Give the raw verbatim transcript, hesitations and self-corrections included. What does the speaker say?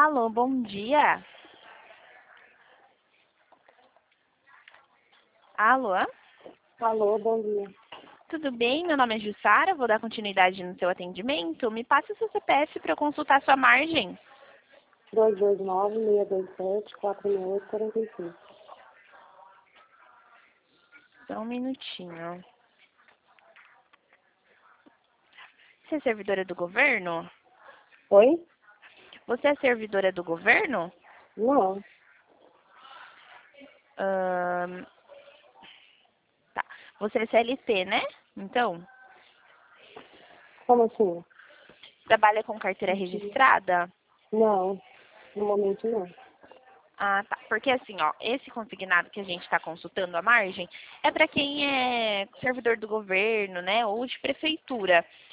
Alô, bom dia. Alô, Alô, bom dia. tudo bem? Meu nome é Jussara, vou dar continuidade no seu atendimento. Me passe o seu C P F para eu consultar sua margem. dois dois nove, seis dois sete, quatro seis oito, quatro cinco. Só um minutinho. Você é servidora do governo? Oi? Você é servidora do governo? Não. Ahn, tá. Você é C L T, né? Então, Como assim? trabalha com carteira registrada? Não. No momento não. Ah, tá. Porque assim, ó, esse consignado que a gente está consultando a margem é para quem é servidor do governo, né, ou de prefeitura.